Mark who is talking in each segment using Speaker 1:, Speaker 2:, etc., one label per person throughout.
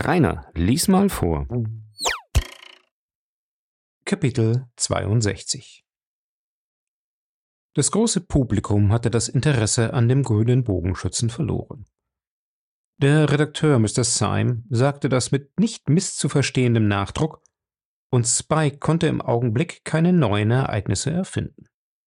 Speaker 1: Rainer, lies mal vor. Kapitel 62. Das große Publikum hatte das Interesse an dem grünen Bogenschützen verloren. Der Redakteur Mr. Syme sagte das mit nicht misszuverstehendem Nachdruck, und Spike konnte im Augenblick keine neuen Ereignisse erfinden.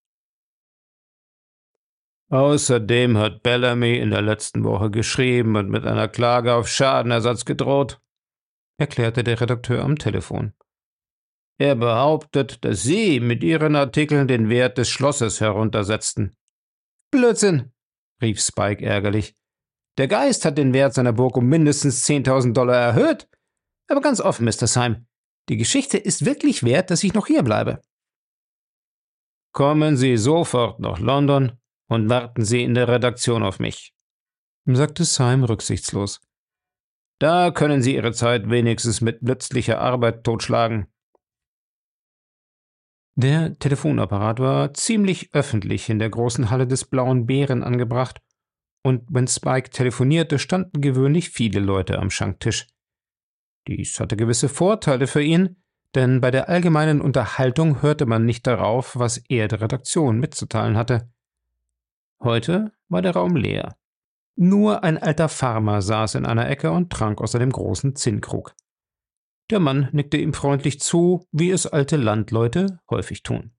Speaker 1: Außerdem hat Bellamy in der letzten Woche geschrieben und mit einer Klage auf Schadenersatz gedroht, erklärte der Redakteur am Telefon. Er behauptet, dass Sie mit Ihren Artikeln den Wert des Schlosses heruntersetzten. Blödsinn, rief Spike ärgerlich. Der Geist hat den Wert seiner Burg um mindestens $10.000 erhöht. Aber ganz offen, Mr. Syme, die Geschichte ist wirklich wert, dass ich noch hier bleibe. Kommen Sie sofort nach London und warten Sie in der Redaktion auf mich, sagte Syme rücksichtslos. Da können Sie Ihre Zeit wenigstens mit nützlicher Arbeit totschlagen. Der Telefonapparat war ziemlich öffentlich in der großen Halle des Blauen Bären angebracht, und wenn Spike telefonierte, standen gewöhnlich viele Leute am Schanktisch. Dies hatte gewisse Vorteile für ihn, denn bei der allgemeinen Unterhaltung hörte man nicht darauf, was er der Redaktion mitzuteilen hatte. Heute war der Raum leer. Nur ein alter Farmer saß in einer Ecke und trank aus einem großen Zinnkrug. Der Mann nickte ihm freundlich zu, wie es alte Landleute häufig tun.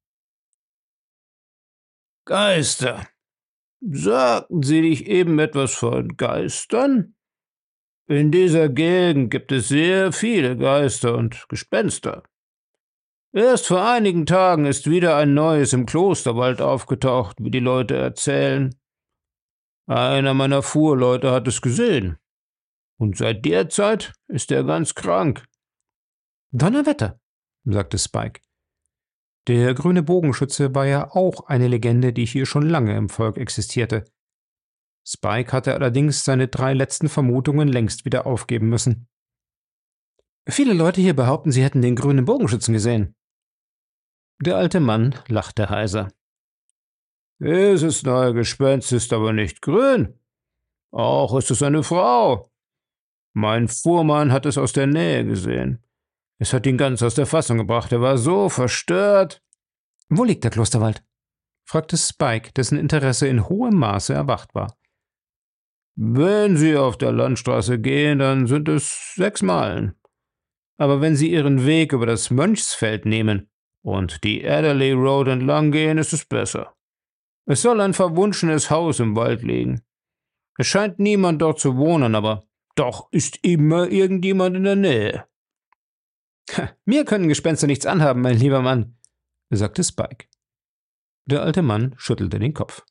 Speaker 1: Geister. Sagten Sie nicht eben etwas von Geistern? In dieser Gegend gibt es sehr viele Geister und Gespenster. Erst vor einigen Tagen ist wieder ein neues im Klosterwald aufgetaucht, wie die Leute erzählen. Einer meiner Fuhrleute hat es gesehen. Und seit der Zeit ist er ganz krank. Donnerwetter, sagte Spike. Der grüne Bogenschütze war ja auch eine Legende, die hier schon lange im Volk existierte. Spike hatte allerdings seine 3 letzten Vermutungen längst wieder aufgeben müssen. Viele Leute hier behaupten, sie hätten den grünen Bogenschützen gesehen. Der alte Mann lachte heiser. Dieses neue Gespenst ist aber nicht grün. Auch ist es eine Frau. Mein Fuhrmann hat es aus der Nähe gesehen. Es hat ihn ganz aus der Fassung gebracht. Er war so verstört. Wo liegt der Klosterwald? Fragte Spike, dessen Interesse in hohem Maße erwacht war. Wenn Sie auf der Landstraße gehen, dann sind es 6 Meilen. Aber wenn Sie Ihren Weg über das Mönchsfeld nehmen und die Adderley Road entlang gehen, ist es besser. Es soll ein verwunschenes Haus im Wald liegen. Es scheint niemand dort zu wohnen, aber doch ist immer irgendjemand in der Nähe. Mir können Gespenster nichts anhaben, mein lieber Mann, sagte Spike. Der alte Mann schüttelte den Kopf.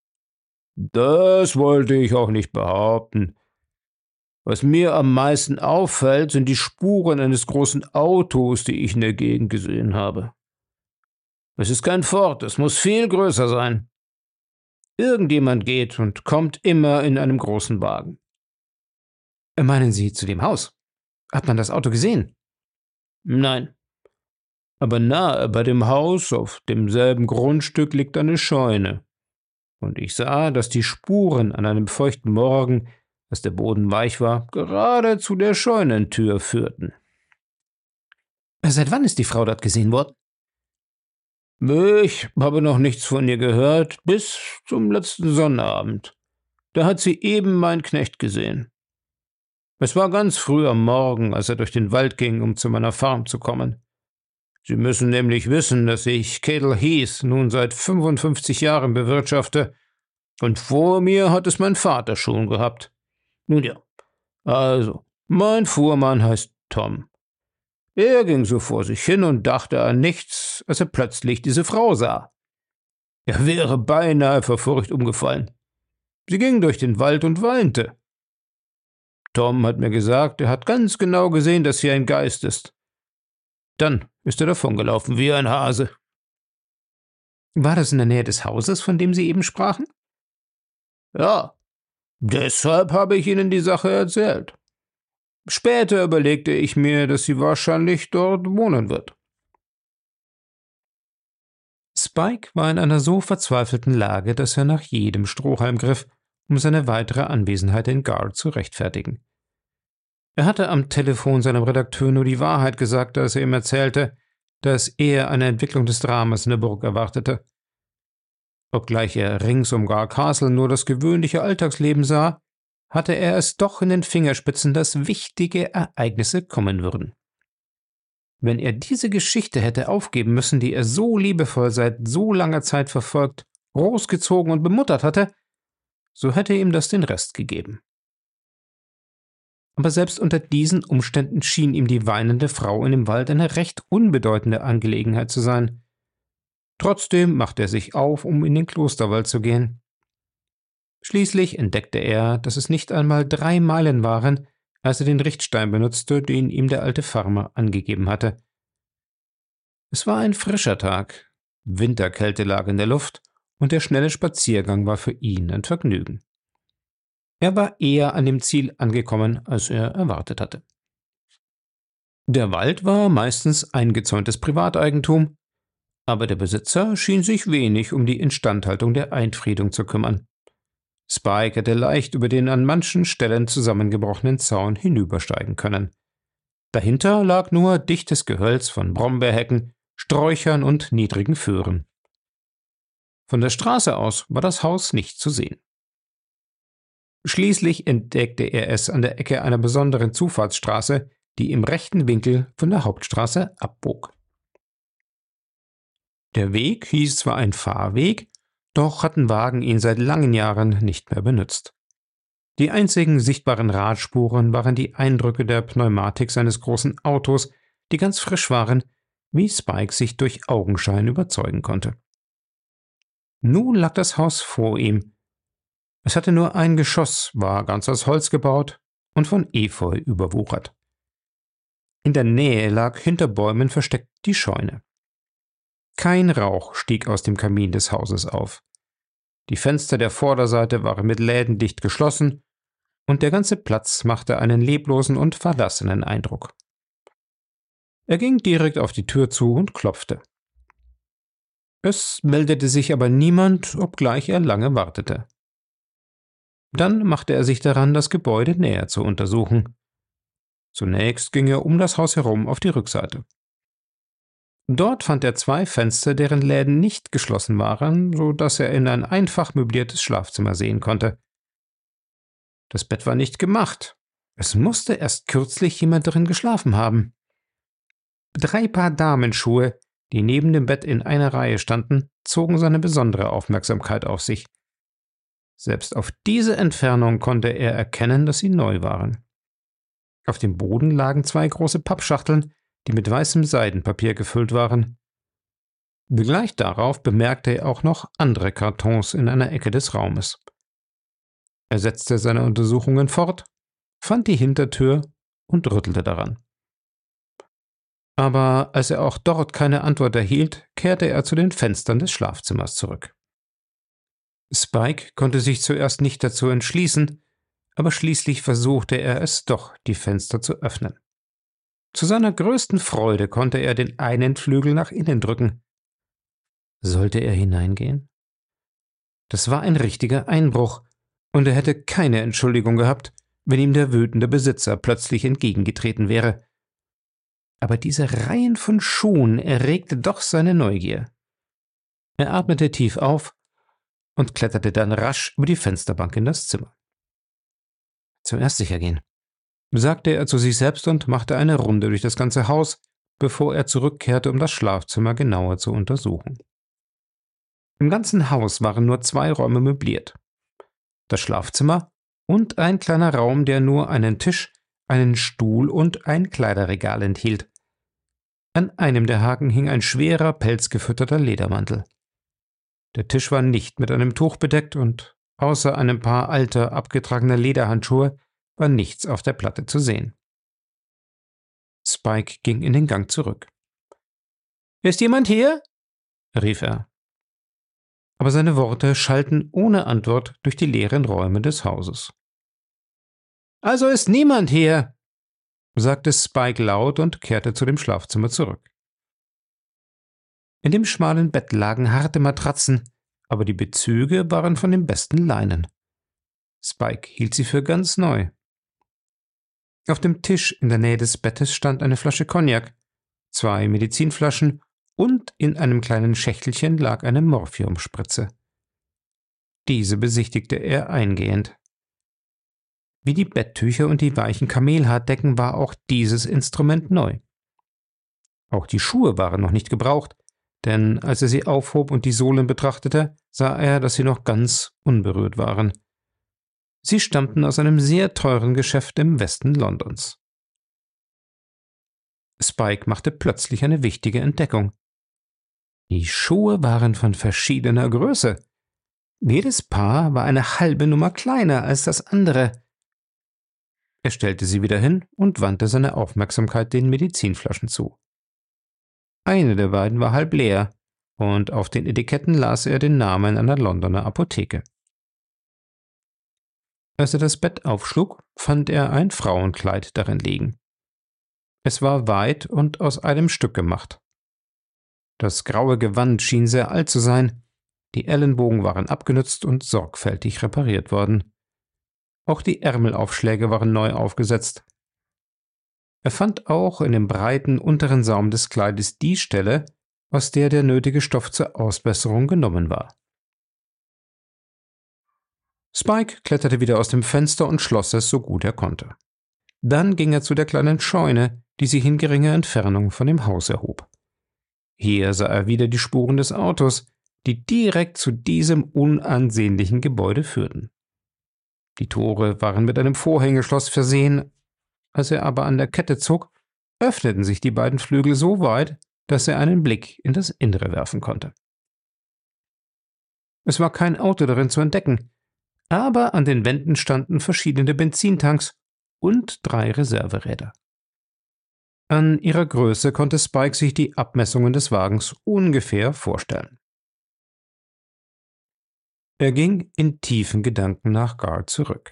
Speaker 1: Das wollte ich auch nicht behaupten. Was mir am meisten auffällt, sind die Spuren eines großen Autos, die ich in der Gegend gesehen habe. Es ist kein Ford, es muss viel größer sein. Irgendjemand geht und kommt immer in einem großen Wagen. Meinen Sie zu dem Haus? Hat man das Auto gesehen? Nein. Aber nahe bei dem Haus, auf demselben Grundstück, liegt eine Scheune. Und ich sah, dass die Spuren an einem feuchten Morgen, als der Boden weich war, gerade zu der Scheunentür führten. Seit wann ist die Frau dort gesehen worden? Ich habe noch nichts von ihr gehört, bis zum letzten Sonnabend. Da hat sie eben meinen Knecht gesehen. Es war ganz früh am Morgen, als er durch den Wald ging, um zu meiner Farm zu kommen. Sie müssen nämlich wissen, dass ich Kettle Heath nun seit 55 Jahren bewirtschafte, und vor mir hat es mein Vater schon gehabt. Nun ja, also, mein Fuhrmann heißt Tom. Er ging so vor sich hin und dachte an nichts, als er plötzlich diese Frau sah. Er wäre beinahe vor Furcht umgefallen. Sie ging durch den Wald und weinte. Tom hat mir gesagt, er hat ganz genau gesehen, dass sie ein Geist ist. Dann ist er davongelaufen wie ein Hase. War das in der Nähe des Hauses, von dem Sie eben sprachen? Ja, deshalb habe ich Ihnen die Sache erzählt. Später überlegte ich mir, dass sie wahrscheinlich dort wohnen wird. Spike war in einer so verzweifelten Lage, dass er nach jedem Strohhalm griff, um seine weitere Anwesenheit in Gar zu rechtfertigen. Er hatte am Telefon seinem Redakteur nur die Wahrheit gesagt, als er ihm erzählte, dass er eine Entwicklung des Dramas in der Burg erwartete. Obgleich er rings um Gar Castle nur das gewöhnliche Alltagsleben sah, hatte er es doch in den Fingerspitzen, dass wichtige Ereignisse kommen würden. Wenn er diese Geschichte hätte aufgeben müssen, die er so liebevoll seit so langer Zeit verfolgt, großgezogen und bemuttert hatte, so hätte ihm das den Rest gegeben. Aber selbst unter diesen Umständen schien ihm die weinende Frau in dem Wald eine recht unbedeutende Angelegenheit zu sein. Trotzdem machte er sich auf, um in den Klosterwald zu gehen. Schließlich entdeckte er, dass es nicht einmal 3 Meilen waren, als er den Richtstein benutzte, den ihm der alte Farmer angegeben hatte. Es war ein frischer Tag, Winterkälte lag in der Luft, und der schnelle Spaziergang war für ihn ein Vergnügen. Er war eher an dem Ziel angekommen, als er erwartet hatte. Der Wald war meistens eingezäuntes Privateigentum, aber der Besitzer schien sich wenig um die Instandhaltung der Einfriedung zu kümmern. Spike hätte leicht über den an manchen Stellen zusammengebrochenen Zaun hinübersteigen können. Dahinter lag nur dichtes Gehölz von Brombeerhecken, Sträuchern und niedrigen Föhren. Von der Straße aus war das Haus nicht zu sehen. Schließlich entdeckte er es an der Ecke einer besonderen Zufahrtsstraße, die im rechten Winkel von der Hauptstraße abbog. Der Weg hieß zwar ein Fahrweg, doch hatten Wagen ihn seit langen Jahren nicht mehr benutzt. Die einzigen sichtbaren Radspuren waren die Eindrücke der Pneumatik seines großen Autos, die ganz frisch waren, wie Spike sich durch Augenschein überzeugen konnte. Nun lag das Haus vor ihm. Es hatte nur ein Geschoss, war ganz aus Holz gebaut und von Efeu überwuchert. In der Nähe lag hinter Bäumen versteckt die Scheune. Kein Rauch stieg aus dem Kamin des Hauses auf. Die Fenster der Vorderseite waren mit Läden dicht geschlossen, und der ganze Platz machte einen leblosen und verlassenen Eindruck. Er ging direkt auf die Tür zu und klopfte. Es meldete sich aber niemand, obgleich er lange wartete. Dann machte er sich daran, das Gebäude näher zu untersuchen. Zunächst ging er um das Haus herum auf die Rückseite. Dort fand er 2 Fenster, deren Läden nicht geschlossen waren, so dass er in ein einfach möbliertes Schlafzimmer sehen konnte. Das Bett war nicht gemacht. Es musste erst kürzlich jemand darin geschlafen haben. 3 Paar Damenschuhe, die neben dem Bett in einer Reihe standen, zogen seine besondere Aufmerksamkeit auf sich. Selbst auf diese Entfernung konnte er erkennen, dass sie neu waren. Auf dem Boden lagen 2 große Pappschachteln, die mit weißem Seidenpapier gefüllt waren. Gleich darauf bemerkte er auch noch andere Kartons in einer Ecke des Raumes. Er setzte seine Untersuchungen fort, fand die Hintertür und rüttelte daran. Aber als er auch dort keine Antwort erhielt, kehrte er zu den Fenstern des Schlafzimmers zurück. Spike konnte sich zuerst nicht dazu entschließen, aber schließlich versuchte er es doch, die Fenster zu öffnen. Zu seiner größten Freude konnte er den einen Flügel nach innen drücken. Sollte er hineingehen? Das war ein richtiger Einbruch, und er hätte keine Entschuldigung gehabt, wenn ihm der wütende Besitzer plötzlich entgegengetreten wäre. Aber diese Reihen von Schuhen erregte doch seine Neugier. Er atmete tief auf und kletterte dann rasch über die Fensterbank in das Zimmer. Zuerst sicher gehen, sagte er zu sich selbst und machte eine Runde durch das ganze Haus, bevor er zurückkehrte, um das Schlafzimmer genauer zu untersuchen. Im ganzen Haus waren nur 2 Räume möbliert. Das Schlafzimmer und ein kleiner Raum, der nur einen Tisch, einen Stuhl und ein Kleiderregal enthielt. An einem der Haken hing ein schwerer, pelzgefütterter Ledermantel. Der Tisch war nicht mit einem Tuch bedeckt und außer einem Paar alter, abgetragener Lederhandschuhe war nichts auf der Platte zu sehen. Spike ging in den Gang zurück. »Ist jemand hier?« rief er. Aber seine Worte schallten ohne Antwort durch die leeren Räume des Hauses. »Also ist niemand hier«, sagte Spike laut und kehrte zu dem Schlafzimmer zurück. In dem schmalen Bett lagen harte Matratzen, aber die Bezüge waren von dem besten Leinen. Spike hielt sie für ganz neu.
Speaker 2: Auf dem Tisch in der Nähe des Bettes stand eine Flasche Cognac, 2 Medizinflaschen und in einem kleinen Schächtelchen lag eine Morphiumspritze. Diese besichtigte er eingehend. Wie die Betttücher und die weichen Kamelhaardecken war auch dieses Instrument neu. Auch die Schuhe waren noch nicht gebraucht, denn als er sie aufhob und die Sohlen betrachtete, sah er, dass sie noch ganz unberührt waren. Sie stammten aus einem sehr teuren Geschäft im Westen Londons. Spike machte plötzlich eine wichtige Entdeckung. Die Schuhe waren von verschiedener Größe. Jedes Paar war eine halbe Nummer kleiner als das andere. Er stellte sie wieder hin und wandte seine Aufmerksamkeit den Medizinflaschen zu. Eine der beiden war halb leer, und auf den Etiketten las er den Namen einer Londoner Apotheke. Als er das Bett aufschlug, fand er ein Frauenkleid darin liegen. Es war weit und aus einem Stück gemacht. Das graue Gewand schien sehr alt zu sein, die Ellenbogen waren abgenutzt und sorgfältig repariert worden. Auch die Ärmelaufschläge waren neu aufgesetzt. Er fand auch in dem breiten unteren Saum des Kleides die Stelle, aus der der nötige Stoff zur Ausbesserung genommen war. Spike kletterte wieder aus dem Fenster und schloss es, so gut er konnte. Dann ging er zu der kleinen Scheune, die sich in geringer Entfernung von dem Haus erhob. Hier sah er wieder die Spuren des Autos, die direkt zu diesem unansehnlichen Gebäude führten. Die Tore waren mit einem Vorhängeschloss versehen. Als er aber an der Kette zog, öffneten sich die beiden Flügel so weit, dass er einen Blick in das Innere werfen konnte. Es war kein Auto darin zu entdecken, aber an den Wänden standen verschiedene Benzintanks und 3 Reserveräder. An ihrer Größe konnte Spike sich die Abmessungen des Wagens ungefähr vorstellen. Er ging in tiefen Gedanken nach Gar zurück.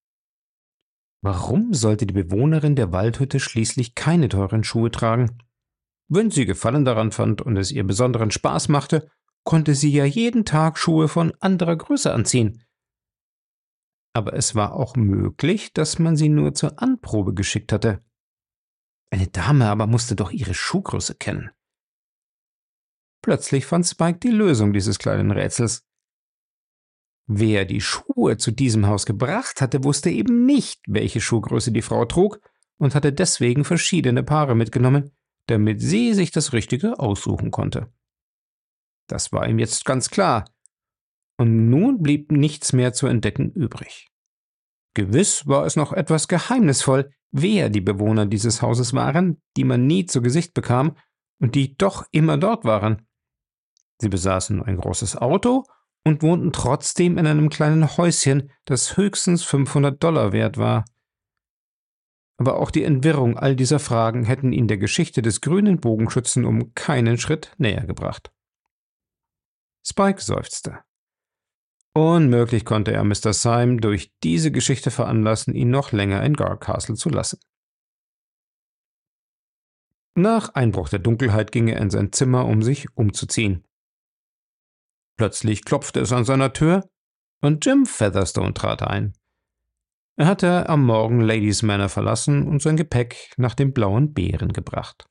Speaker 2: Warum sollte die Bewohnerin der Waldhütte schließlich keine teuren Schuhe tragen? Wenn sie Gefallen daran fand und es ihr besonderen Spaß machte, konnte sie ja jeden Tag Schuhe von anderer Größe anziehen. Aber es war auch möglich, dass man sie nur zur Anprobe geschickt hatte. Eine Dame aber musste doch ihre Schuhgröße kennen. Plötzlich fand Spike die Lösung dieses kleinen Rätsels. Wer die Schuhe zu diesem Haus gebracht hatte, wusste eben nicht, welche Schuhgröße die Frau trug und hatte deswegen verschiedene Paare mitgenommen, damit sie sich das Richtige aussuchen konnte. Das war ihm jetzt ganz klar. Und nun blieb nichts mehr zu entdecken übrig. Gewiss war es noch etwas geheimnisvoll, wer die Bewohner dieses Hauses waren, die man nie zu Gesicht bekam und die doch immer dort waren. Sie besaßen ein großes Auto und wohnten trotzdem in einem kleinen Häuschen, das höchstens $500 wert war. Aber auch die Entwirrung all dieser Fragen hätten ihn der Geschichte des grünen Bogenschützen um keinen Schritt näher gebracht. Spike seufzte. Unmöglich konnte er Mr. Syme durch diese Geschichte veranlassen, ihn noch länger in Gar Castle zu lassen. Nach Einbruch der Dunkelheit ging er in sein Zimmer, um sich umzuziehen. Plötzlich klopfte es an seiner Tür und Jim Featherstone trat ein. Er hatte am Morgen Ladies Manor verlassen und sein Gepäck nach dem Blauen Bären gebracht.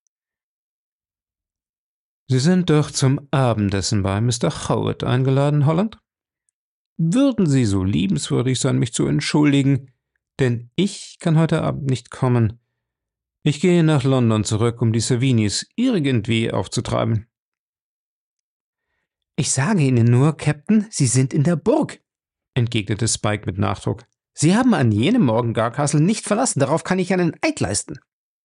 Speaker 2: »Sie sind doch zum Abendessen bei Mr. Howard eingeladen, Holland? Würden Sie so liebenswürdig sein, mich zu entschuldigen, denn ich kann heute Abend nicht kommen. Ich gehe nach London zurück, um die Savinis irgendwie aufzutreiben.« »Ich sage Ihnen nur, Captain, Sie sind in der Burg«, entgegnete Spike mit Nachdruck. »Sie haben an jenem Morgen Gar Castle nicht verlassen, darauf kann ich einen Eid leisten.«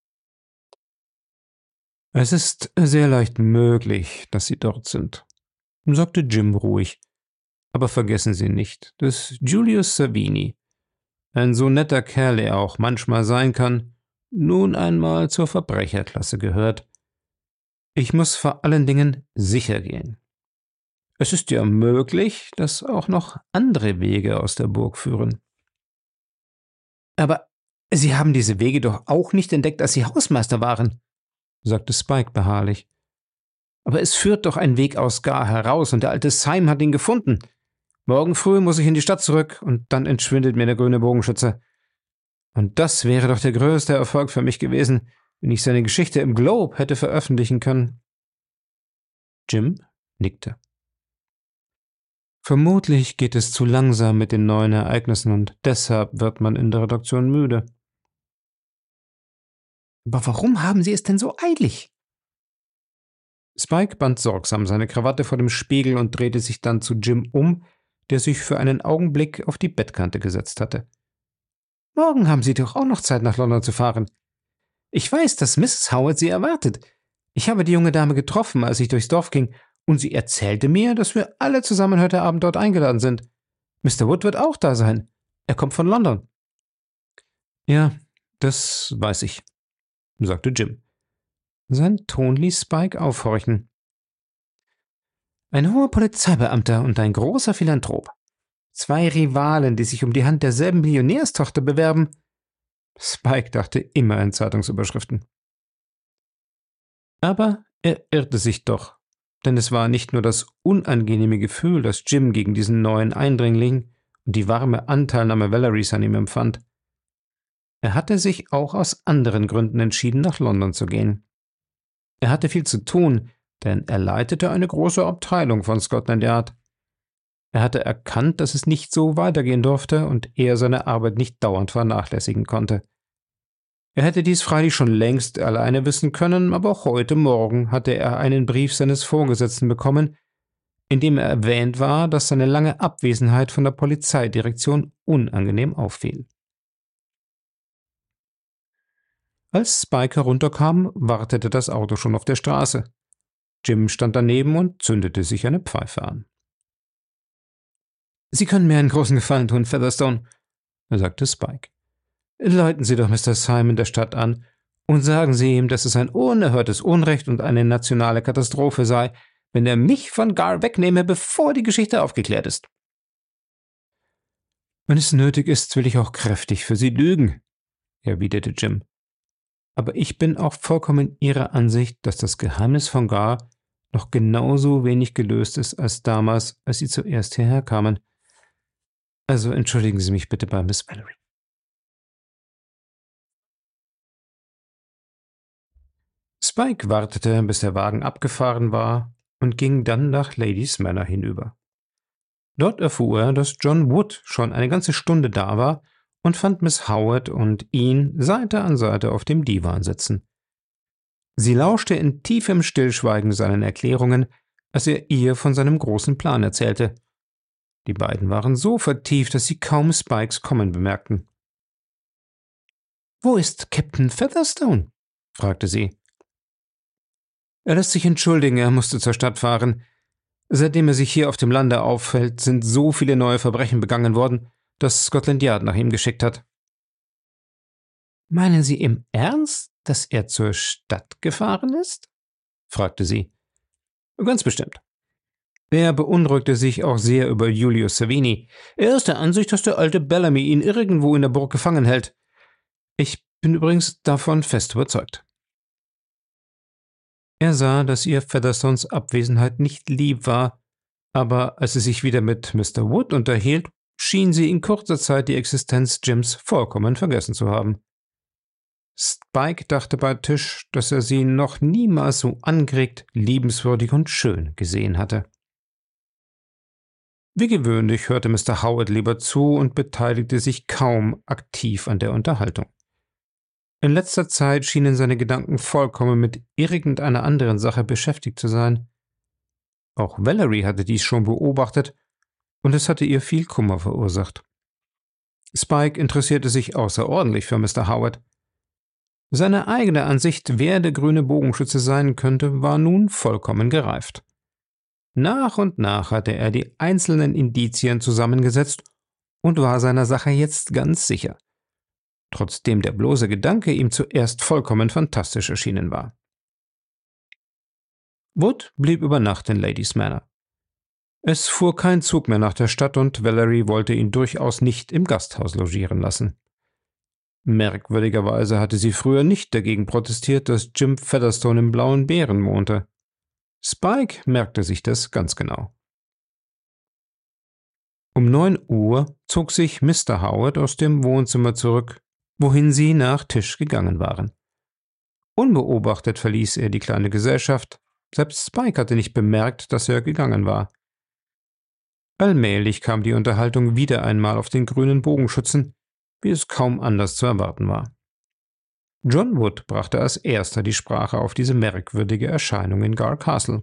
Speaker 2: »Es ist sehr leicht möglich, dass Sie dort sind«, sagte Jim ruhig. »Aber vergessen Sie nicht, dass Julius Savini, ein so netter Kerl er auch manchmal sein kann, nun einmal zur Verbrecherklasse gehört. Ich muss vor allen Dingen sicher gehen. Es ist ja möglich, dass auch noch andere Wege aus der Burg führen.« »Aber Sie haben diese Wege doch auch nicht entdeckt, als Sie Hausmeister waren«, sagte Spike beharrlich. »Aber es führt doch ein Weg aus Gar heraus, und der alte Syme hat ihn gefunden. Morgen früh muss ich in die Stadt zurück, und dann entschwindet mir der grüne Bogenschütze. Und das wäre doch der größte Erfolg für mich gewesen, wenn ich seine Geschichte im Globe hätte veröffentlichen können. Jim nickte. Vermutlich geht es zu langsam mit den neuen Ereignissen und deshalb wird man in der Redaktion müde. Aber warum haben Sie es denn so eilig? Spike band sorgsam seine Krawatte vor dem Spiegel und drehte sich dann zu Jim um, der sich für einen Augenblick auf die Bettkante gesetzt hatte. Morgen haben Sie doch auch noch Zeit, nach London zu fahren. Ich weiß, dass Mrs. Howard Sie erwartet. Ich habe die junge Dame getroffen, als ich durchs Dorf ging, und sie erzählte mir, dass wir alle zusammen heute Abend dort eingeladen sind. Mr. Wood wird auch da sein. Er kommt von London. Ja, das weiß ich, sagte Jim. Sein Ton ließ Spike aufhorchen. Ein hoher Polizeibeamter und ein großer Philanthrop. 2 Rivalen, die sich um die Hand derselben Millionärstochter bewerben. Spike dachte immer in Zeitungsüberschriften. Aber er irrte sich doch, denn es war nicht nur das unangenehme Gefühl, das Jim gegen diesen neuen Eindringling und die warme Anteilnahme Valerys an ihm empfand. Er hatte sich auch aus anderen Gründen entschieden, nach London zu gehen. Er hatte viel zu tun, denn er leitete eine große Abteilung von Scotland Yard. Er hatte erkannt, dass es nicht so weitergehen durfte und er seine Arbeit nicht dauernd vernachlässigen konnte. Er hätte dies freilich schon längst alleine wissen können, aber auch heute Morgen hatte er einen Brief seines Vorgesetzten bekommen, in dem er erwähnt war, dass seine lange Abwesenheit von der Polizeidirektion unangenehm auffiel. Als Spike herunterkam, wartete das Auto schon auf der Straße. Jim stand daneben und zündete sich eine Pfeife an. »Sie können mir einen großen Gefallen tun, Featherstone«, sagte Spike. »Läuten Sie doch Mr. Simon der Stadt an und sagen Sie ihm, dass es ein unerhörtes Unrecht und eine nationale Katastrophe sei, wenn er mich von Gar wegnehme, bevor die Geschichte aufgeklärt ist.« »Wenn es nötig ist, will ich auch kräftig für Sie lügen«, erwiderte Jim. »Aber ich bin auch vollkommen Ihrer Ansicht, dass das Geheimnis von Gar noch genauso wenig gelöst ist als damals, als Sie zuerst hierher kamen. Also entschuldigen Sie mich bitte bei Miss Valerie.« Spike wartete, bis der Wagen abgefahren war und ging dann nach Ladies Manor hinüber. Dort erfuhr er, dass John Wood schon eine ganze Stunde da war und fand Miss Howard und ihn Seite an Seite auf dem Divan sitzen. Sie lauschte in tiefem Stillschweigen seinen Erklärungen, als er ihr von seinem großen Plan erzählte. Die beiden waren so vertieft, dass sie kaum Spikes Kommen bemerkten. »Wo ist Captain Featherstone?« fragte sie. »Er lässt sich entschuldigen, er musste zur Stadt fahren. Seitdem er sich hier auf dem Lande aufhält, sind so viele neue Verbrechen begangen worden, dass Scotland Yard nach ihm geschickt hat.« »Meinen Sie im Ernst, dass er zur Stadt gefahren ist?« fragte sie. »Ganz bestimmt. Er beunruhigte sich auch sehr über Julius Savini. Er ist der Ansicht, dass der alte Bellamy ihn irgendwo in der Burg gefangen hält. Ich bin übrigens davon fest überzeugt.« Er sah, dass ihr Featherstones Abwesenheit nicht lieb war, aber als sie sich wieder mit Mr. Wood unterhielt, schien sie in kurzer Zeit die Existenz Jims vollkommen vergessen zu haben. Spike dachte bei Tisch, dass er sie noch niemals so angeregt, liebenswürdig und schön gesehen hatte. Wie gewöhnlich hörte Mr. Howard lieber zu und beteiligte sich kaum aktiv an der Unterhaltung. In letzter Zeit schienen seine Gedanken vollkommen mit irgendeiner anderen Sache beschäftigt zu sein. Auch Valerie hatte dies schon beobachtet, und es hatte ihr viel Kummer verursacht. Spike interessierte sich außerordentlich für Mr. Howard. Seine eigene Ansicht, wer der grüne Bogenschütze sein könnte, war nun vollkommen gereift. Nach und nach hatte er die einzelnen Indizien zusammengesetzt und war seiner Sache jetzt ganz sicher, trotzdem der bloße Gedanke ihm zuerst vollkommen fantastisch erschienen war. Wood blieb über Nacht in Ladies Manor. Es fuhr kein Zug mehr nach der Stadt und Valerie wollte ihn durchaus nicht im Gasthaus logieren lassen. Merkwürdigerweise hatte sie früher nicht dagegen protestiert, dass Jim Featherstone im Blauen Bären wohnte. Spike merkte sich das ganz genau. Um 9 Uhr zog sich Mr. Howard aus dem Wohnzimmer zurück wohin sie nach Tisch gegangen waren. Unbeobachtet verließ er die kleine Gesellschaft, selbst Spike hatte nicht bemerkt, dass er gegangen war. Allmählich kam die Unterhaltung wieder einmal auf den grünen Bogenschützen, wie es kaum anders zu erwarten war. John Wood brachte als erster die Sprache auf diese merkwürdige Erscheinung in Gar Castle.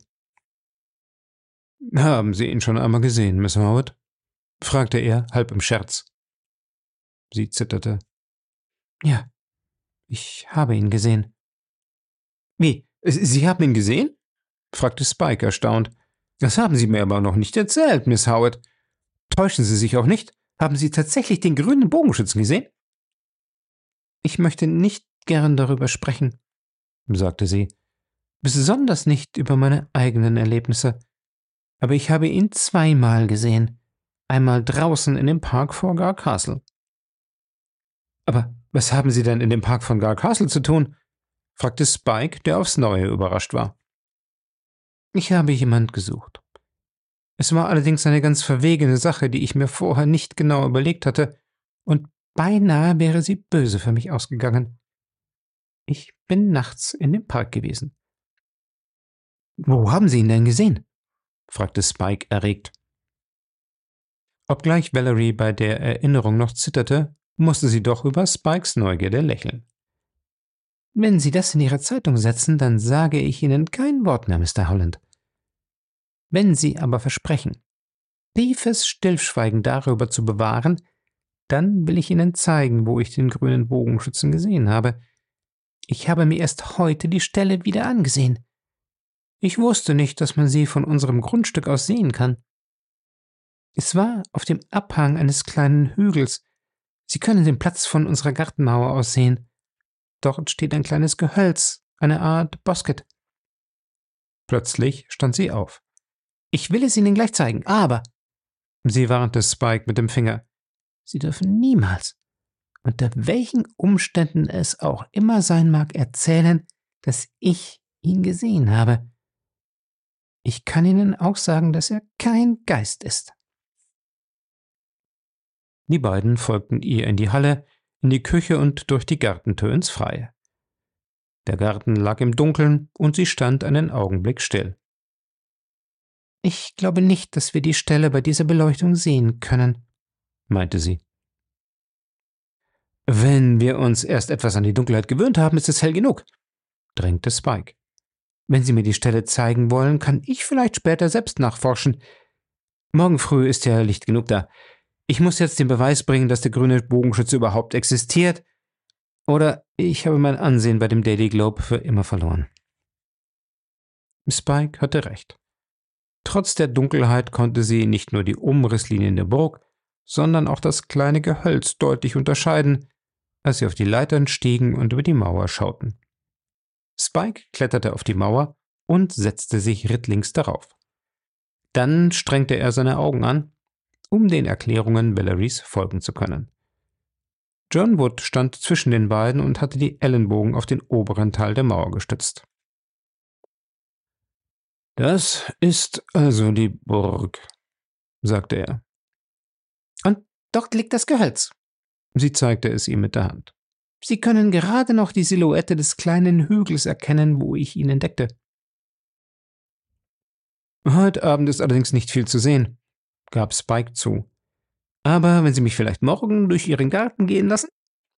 Speaker 2: »Haben Sie ihn schon einmal gesehen, Miss Howard?« fragte er, halb im Scherz. Sie zitterte. »Ja, ich habe ihn gesehen.« »Wie, Sie haben ihn gesehen?« fragte Spike erstaunt. »Das haben Sie mir aber noch nicht erzählt, Miss Howard. Täuschen Sie sich auch nicht? Haben Sie tatsächlich den grünen Bogenschützen gesehen?« »Ich möchte nicht gern darüber sprechen«, sagte sie, »besonders nicht über meine eigenen Erlebnisse. Aber ich habe ihn zweimal gesehen, einmal draußen in dem Park vor Gar Castle.« »Aber was haben Sie denn in dem Park von Gar Castle zu tun?« fragte Spike, der aufs Neue überrascht war. »Ich habe jemand gesucht. Es war allerdings eine ganz verwegene Sache, die ich mir vorher nicht genau überlegt hatte, und beinahe wäre sie böse für mich ausgegangen. Ich bin nachts in dem Park gewesen.« »Wo haben Sie ihn denn gesehen?« fragte Spike erregt. Obgleich Valerie bei der Erinnerung noch zitterte, musste sie doch über Spikes Neugierde lächeln. »Wenn Sie das in Ihre Zeitung setzen, dann sage ich Ihnen kein Wort mehr, Mr. Holland. Wenn Sie aber versprechen, tiefes Stillschweigen darüber zu bewahren, dann will ich Ihnen zeigen, wo ich den grünen Bogenschützen gesehen habe. Ich habe mir erst heute die Stelle wieder angesehen. Ich wusste nicht, dass man sie von unserem Grundstück aus sehen kann. Es war auf dem Abhang eines kleinen Hügels. Sie können den Platz von unserer Gartenmauer aus sehen. Dort steht ein kleines Gehölz, eine Art Bosket.« Plötzlich stand sie auf. »Ich will es Ihnen gleich zeigen, aber…« Sie warnte Spike mit dem Finger. »Sie dürfen niemals, unter welchen Umständen es auch immer sein mag, erzählen, dass ich ihn gesehen habe. Ich kann Ihnen auch sagen, dass er kein Geist ist.« Die beiden folgten ihr in die Halle, in die Küche und durch die Gartentür ins Freie. Der Garten lag im Dunkeln und sie stand einen Augenblick still. »Ich glaube nicht, dass wir die Stelle bei dieser Beleuchtung sehen können«, meinte sie. »Wenn wir uns erst etwas an die Dunkelheit gewöhnt haben, ist es hell genug«, drängte Spike. »Wenn Sie mir die Stelle zeigen wollen, kann ich vielleicht später selbst nachforschen. Morgen früh ist ja Licht genug da. Ich muss jetzt den Beweis bringen, dass der grüne Bogenschütze überhaupt existiert, oder ich habe mein Ansehen bei dem Daily Globe für immer verloren.« Spike hatte recht. Trotz der Dunkelheit konnte sie nicht nur die Umrisslinien der Burg, sondern auch das kleine Gehölz deutlich unterscheiden, als sie auf die Leitern stiegen und über die Mauer schauten. Spike kletterte auf die Mauer und setzte sich rittlings darauf. Dann strengte er seine Augen an, um den Erklärungen Valeries folgen zu können. John Wood stand zwischen den beiden und hatte die Ellenbogen auf den oberen Teil der Mauer gestützt. »Das ist also die Burg«, sagte er. »Und dort liegt das Gehölz.« Sie zeigte es ihm mit der Hand. »Sie können gerade noch die Silhouette des kleinen Hügels erkennen, wo ich ihn entdeckte.« »Heute Abend ist allerdings nicht viel zu sehen«, gab Spike zu. »Aber wenn Sie mich vielleicht morgen durch Ihren Garten gehen lassen?«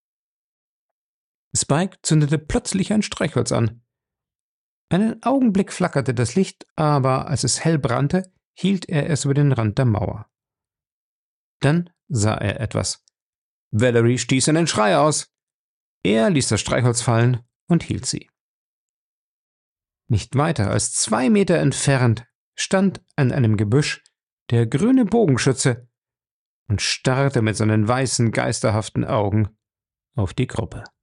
Speaker 2: Spike zündete plötzlich ein Streichholz an. Einen Augenblick flackerte das Licht, aber als es hell brannte, hielt er es über den Rand der Mauer. Dann sah er etwas. Valerie stieß einen Schrei aus. Er ließ das Streichholz fallen und hielt sie. Nicht weiter als 2 Meter entfernt stand an einem Gebüsch der grüne Bogenschütze und starrte mit seinen weißen, geisterhaften Augen auf die Gruppe.